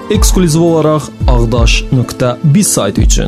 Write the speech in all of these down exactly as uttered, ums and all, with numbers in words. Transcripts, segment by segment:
ekskluziv olaraq ağdaş nöqtə biz saytı üçün.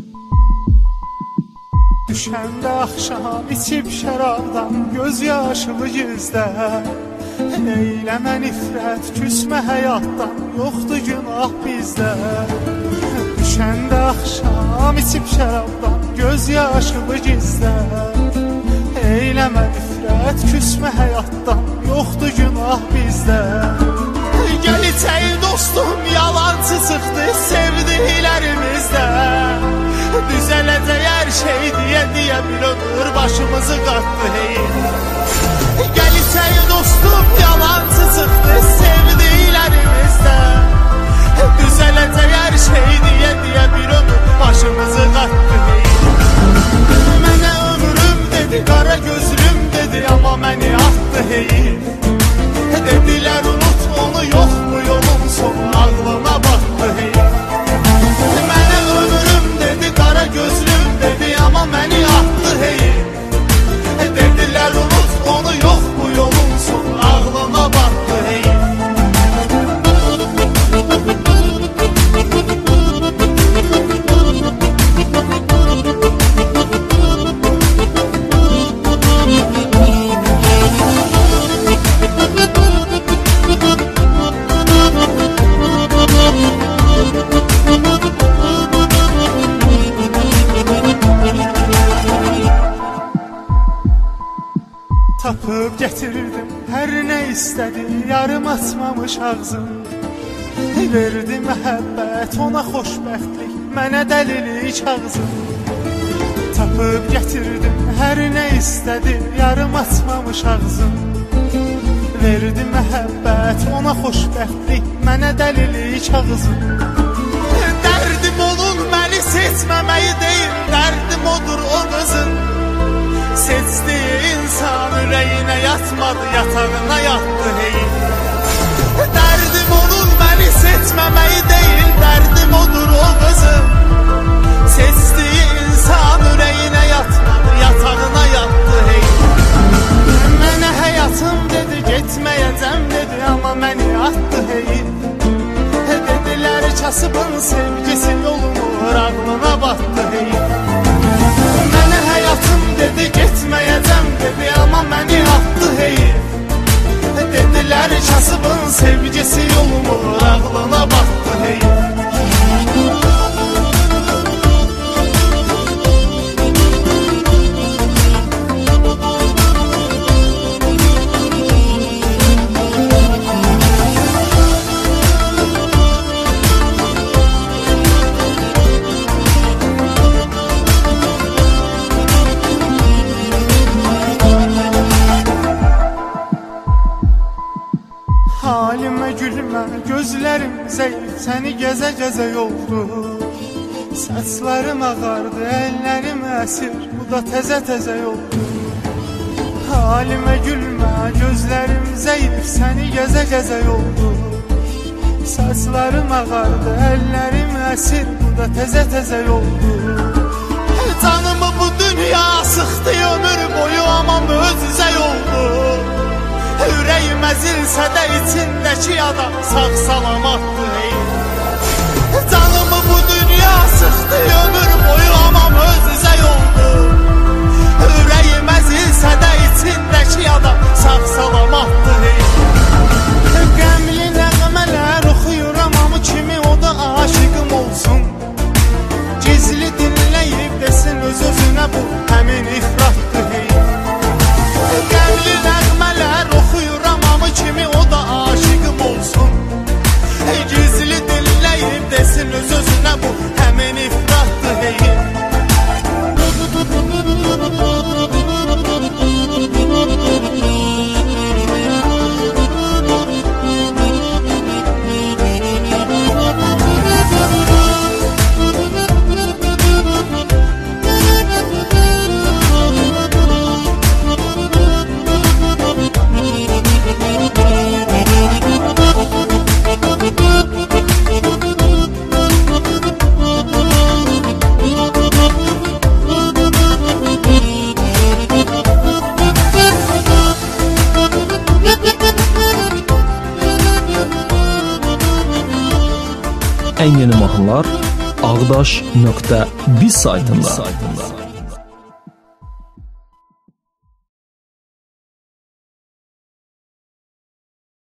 Düşəndə axşam içib şərabdan göz yaşımı gizlə. Eyləmə nifrət, küsmə həyatdan, yoxdur günah bizdə. Düşəndə axşam içib şərabdan göz yaşımı gizlə. Eyləmə nifrət, küsmə həyatdan, yoxdur günah bizdə. Gəl içək dostum, yalancı çıxdı sevdiklərimizdə. Düzələcək hər şey deyə deyə bir ömür başımızı qatdı hey. Gəl içək dostum, yalancı çıxdı sevdiklərimizdə. Düzələcək hər şey deyə deyə bir ömür başımızı qatdı hey. Mənə ömrüm dedi, qara gözlüm dedi, amma məni atdı hey. Dedilər unut onu, yox mu yolun sonu, ağlına batdı hey. Mənə ömrüm dedi, qara gözlüm dedi, amma məni atdı hey. Dedilər unut onu, yox mu yolun sonu, ağlına batdı hey. Tapıb gətirdim hər nə istədi, yarım açmamış ağzım. Verdi məhəbbət, ona xoşbəxtlik, mənə dəlilik ağzım. Tapıb gətirdim hər nə istədi, yarım açmamış ağzım. Verdi məhəbbət, ona xoşbəxtlik, mənə dəlilik ağzım. Dərdim onun məni seçməməyi deyil, dərdim odur o qızın. Seçdiyi insan ürəyinə yatmadı, yatağına yatdı hey. Dərdim onun məni seçməməyi deyil, dərdim odur o qızın. Seçdiyi insan ürəyinə yatmadı, yatağına yatdı hey. Mənə həyatım dedi, getməyəcəm dedi, amma məni atdı hey. Dedilər kasıbın sevgisi yolumur, ağlına batdı hey. Mənə həyatım dedi, getməyəcəm dedi, amma məni atdı hey. Dedilər kasıbın sevgisi yolumur, ağlına batdı hey. Halimə gülmə, gözlərim zəif, səni gəzə-gəzə yoldu. Saçlarım ağardı, əllərim əsir, bu da təzə-təzə yoldu. Halimə gülmə, gözlərim zəif, səni gəzə-gəzə yoldu. Saçlarım ağardı, əllərim əsir, bu da təzə-təzə yoldu. Canımı bu dünya sıxdı ömür boyu, amma möcüzə yoldu. Ürəyim əzilsə də içindəki adam sağ salamatdır hey. Canımı bu dünya sıxdı ömür boyu, amma möcüzə yoldu. Ürəyim əzilsə də içindəki adam sağ salamatdır hey. Qəmli nəğmələr oxuyuram, amma kimi o da aşıqım olsun. Gizli dinləyib desin öz-özünə bu həmin ifratdır hey. Qəmli nəğmələr oxuyuram, amma kimi o da aşıqım olsun. Gizli dinləyib desin öz-özünə bu həmin ifratdır hey. Müzik ən yeni mahnılar ağdaş nöqtə biz saytında.